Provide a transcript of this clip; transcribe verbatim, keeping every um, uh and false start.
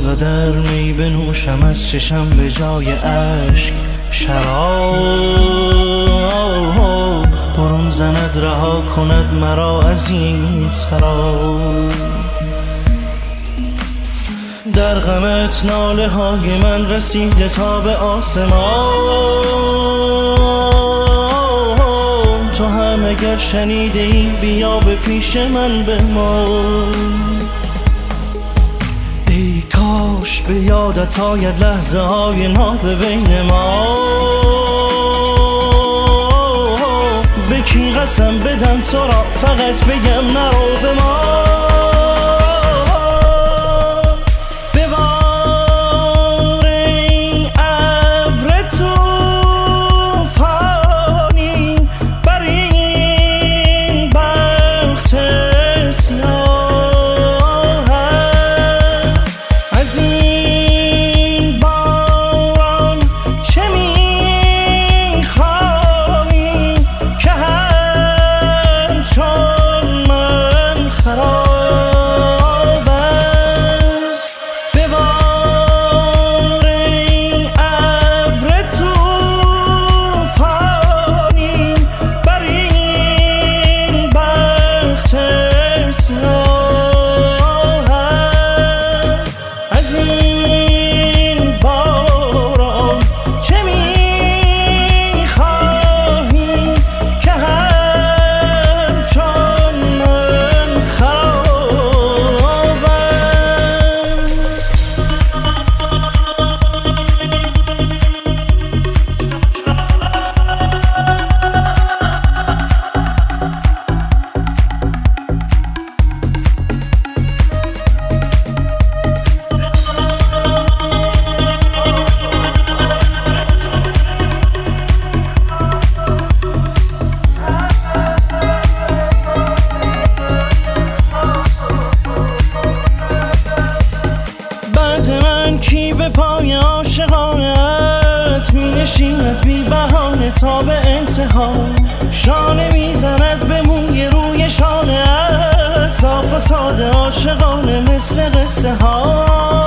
چقدر می بنوشم از چشم به جای اشک شراب، برون زند رها کند مرا از این سراب. در غمت ناله های من رسیده تا به آسمان، تو هم اگر شنیده ای بیا به پیش من بمان. ای کاش به یادت آید لحظه های ناب بین ما، به کی قسم بدم تو را فقط بگم نرو به ما. کی به پای عاشقانت می نشیند بی بهانه تا به انتها، شانه میزند به موی روی شانه ات، صاف و ساده عاشقانه مثل قصه ها.